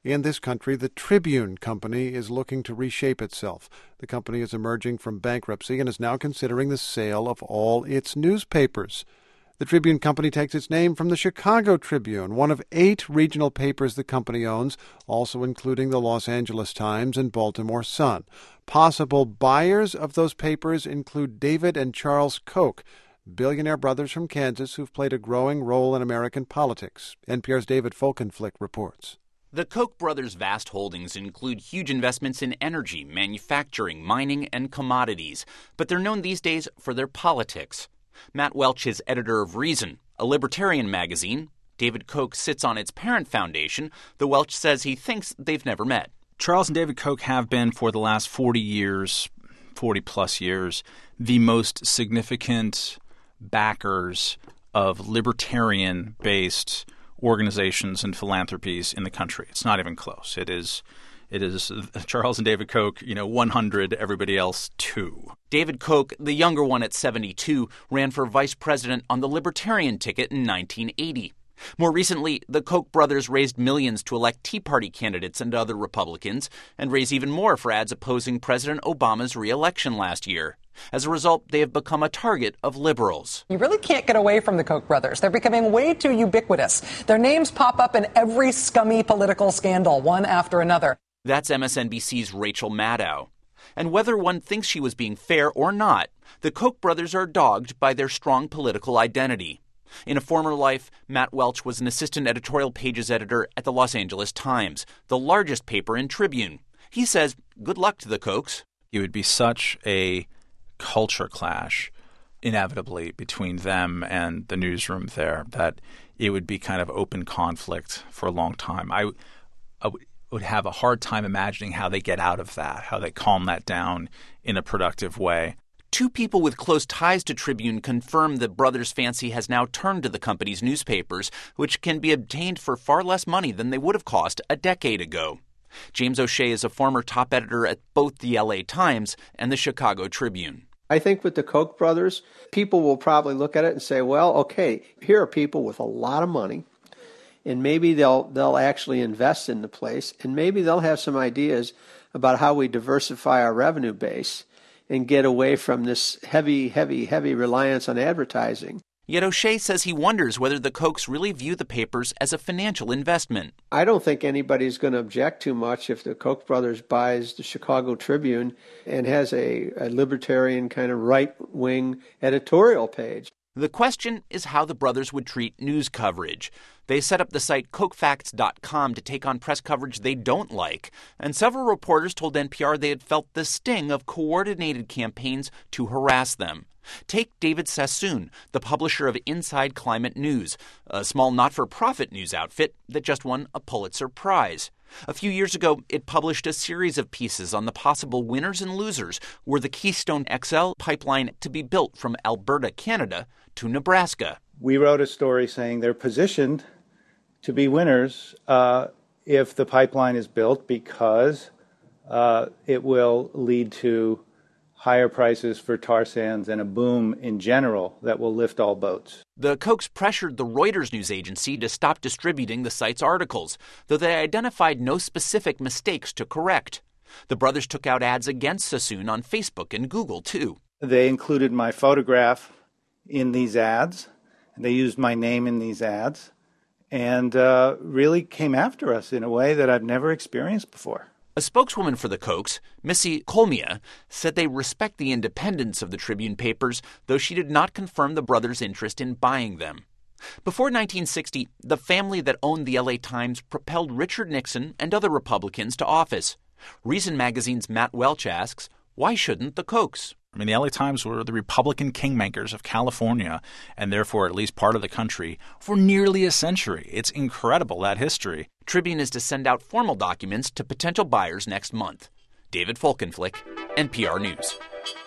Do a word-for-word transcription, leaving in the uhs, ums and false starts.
In this country, the Tribune Company is looking to reshape itself. The company is emerging from bankruptcy and is now considering the sale of all its newspapers. The Tribune Company takes its name from the Chicago Tribune, one of eight regional papers the company owns, also including the Los Angeles Times and Baltimore Sun. Possible buyers of those papers include David and Charles Koch, billionaire brothers from Kansas who've played a growing role in American politics. N P R's David Folkenflik reports. The Koch brothers' vast holdings include huge investments in energy, manufacturing, mining, and commodities, but they're known these days for their politics. Matt Welch is editor of Reason, a libertarian magazine. David Koch sits on its parent foundation, though Welch says he thinks they've never met. Charles and David Koch have been, for the last forty years, forty-plus years, the most significant backers of libertarian-based organizations and philanthropies in the country. It's not even close. It is it is Charles and David Koch, you know, one hundred, everybody else two. David Koch, the younger one at seventy-two, ran for vice president on the Libertarian ticket in nineteen eighty. More recently, the Koch brothers raised millions to elect Tea Party candidates and other Republicans, and raised even more for ads opposing President Obama's re-election last year. As a result, they have become a target of liberals. You really can't get away from the Koch brothers. They're becoming way too ubiquitous. Their names pop up in every scummy political scandal, one after another. That's M S N B C's Rachel Maddow. And whether one thinks she was being fair or not, the Koch brothers are dogged by their strong political identity. In a former life, Matt Welch was an assistant editorial pages editor at the Los Angeles Times, the largest paper in Tribune. He says, good luck to the Kochs. It would be such a culture clash, inevitably, between them and the newsroom there, that it would be kind of open conflict for a long time. I, I would have a hard time imagining how they get out of that, how they calm that down in a productive way. Two people with close ties to Tribune confirm that Brothers Fancy has now turned to the company's newspapers, which can be obtained for far less money than they would have cost a decade ago. James O'Shea is a former top editor at both the L A Times and the Chicago Tribune. I think with the Koch brothers, people will probably look at it and say, well, okay, here are people with a lot of money, and maybe they'll they'll actually invest in the place, and maybe they'll have some ideas about how we diversify our revenue base and get away from this heavy, heavy, heavy reliance on advertising. Yet O'Shea says he wonders whether the Kochs really view the papers as a financial investment. I don't think anybody's going to object too much if the Koch brothers buys the Chicago Tribune and has a, a libertarian kind of right-wing editorial page. The question is how the brothers would treat news coverage. They set up the site Koch facts dot com to take on press coverage they don't like, and several reporters told N P R they had felt the sting of coordinated campaigns to harass them. Take David Sassoon, the publisher of Inside Climate News, a small not-for-profit news outfit that just won a Pulitzer Prize. A few years ago, it published a series of pieces on the possible winners and losers were the Keystone X L pipeline to be built from Alberta, Canada, to Nebraska. We wrote a story saying they're positioned to be winners uh, if the pipeline is built because uh, it will lead to higher prices for tar sands and a boom in general that will lift all boats. The Kochs pressured the Reuters news agency to stop distributing the site's articles, though they identified no specific mistakes to correct. The brothers took out ads against Sassoon on Facebook and Google, too. They included my photograph in these ads, and they used my name in these ads, and uh, really came after us in a way that I've never experienced before. A spokeswoman for the Kochs, Missy Colmia, said they respect the independence of the Tribune papers, though she did not confirm the brothers' interest in buying them. Before nineteen sixty, the family that owned the L A Times propelled Richard Nixon and other Republicans to office. Reason magazine's Matt Welch asks, why shouldn't the Kochs? I mean, the L A Times were the Republican kingmakers of California, and therefore at least part of the country, for nearly a century. It's incredible, that history. Tribune is to send out formal documents to potential buyers next month. David Folkenflik, N P R News.